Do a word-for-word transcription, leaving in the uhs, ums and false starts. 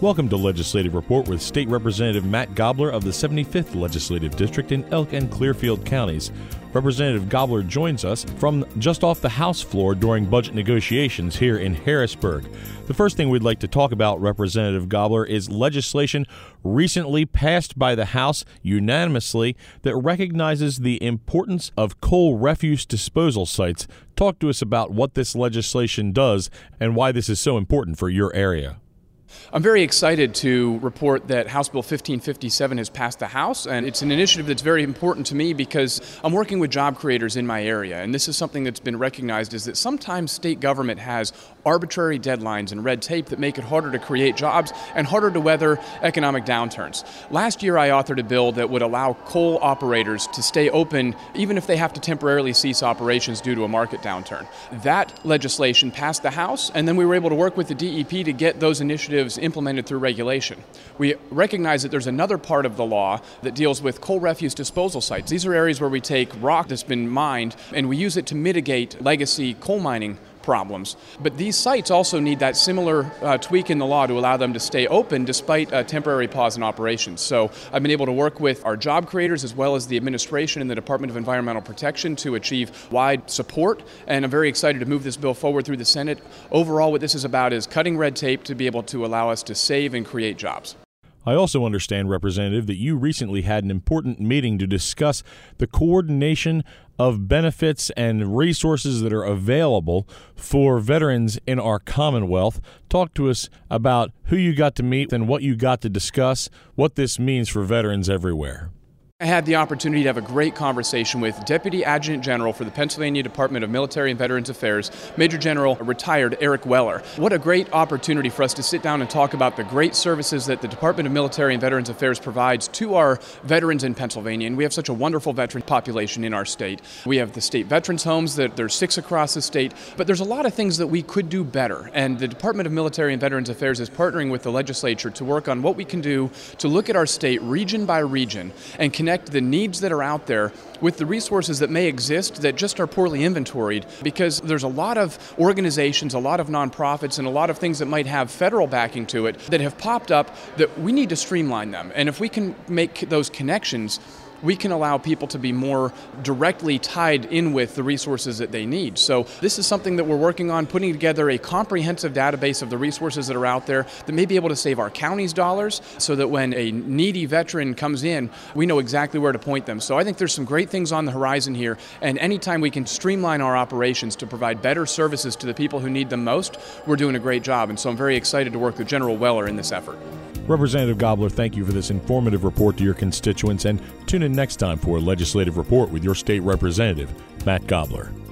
Welcome to Legislative Report with State Representative Matt Gobler of the seventy-fifth Legislative District in Elk and Clearfield counties. Representative Gobler joins us from just off the House floor during budget negotiations here in Harrisburg. The first thing we'd like to talk about, Representative Gobler, is legislation recently passed by the House unanimously that recognizes the importance of coal refuse disposal sites. Talk to us about what this legislation does and why this is so important for your area. I'm very excited to report that House Bill fifteen fifty-seven has passed the House, and it's an initiative that's very important to me because I'm working with job creators in my area, and this is something that's been recognized is that sometimes state government has arbitrary deadlines and red tape that make it harder to create jobs and harder to weather economic downturns. Last year I authored a bill that would allow coal operators to stay open even if they have to temporarily cease operations due to a market downturn. That legislation passed the House, and then we were able to work with the D E P to get those initiatives implemented through regulation. We recognize that there's another part of the law that deals with coal refuse disposal sites. These are areas where we take rock that's been mined and we use it to mitigate legacy coal mining problems. But these sites also need that similar uh, tweak in the law to allow them to stay open despite a temporary pause in operations. So I've been able to work with our job creators as well as the administration and the Department of Environmental Protection to achieve wide support, and I'm very excited to move this bill forward through the Senate. Overall, what this is about is cutting red tape to be able to allow us to save and create jobs. I also understand, Representative, that you recently had an important meeting to discuss the coordination of benefits and resources that are available for veterans in our Commonwealth. Talk to us about who you got to meet and what you got to discuss, what this means for veterans everywhere. I had the opportunity to have a great conversation with Deputy Adjutant General for the Pennsylvania Department of Military and Veterans Affairs, Major General retired Eric Weller. What a great opportunity for us to sit down and talk about the great services that the Department of Military and Veterans Affairs provides to our veterans in Pennsylvania. And we have such a wonderful veteran population in our state. We have the state veterans homes, that there's six across the state, but there's a lot of things that we could do better. And the Department of Military and Veterans Affairs is partnering with the legislature to work on what we can do to look at our state region by region and connect connect the needs that are out there with the resources that may exist that just are poorly inventoried, because there's a lot of organizations, a lot of nonprofits, and a lot of things that might have federal backing to it that have popped up that we need to streamline them. And if we can make those connections, we can allow people to be more directly tied in with the resources that they need. So this is something that we're working on, putting together a comprehensive database of the resources that are out there that may be able to save our county's dollars so that when a needy veteran comes in, we know exactly where to point them. So I think there's some great things on the horizon here, and anytime we can streamline our operations to provide better services to the people who need them most, we're doing a great job. And so I'm very excited to work with General Weller in this effort. Representative Gobler, thank you for this informative report to your constituents, and tune in next time for a Legislative Report with your state representative, Matt Gobler.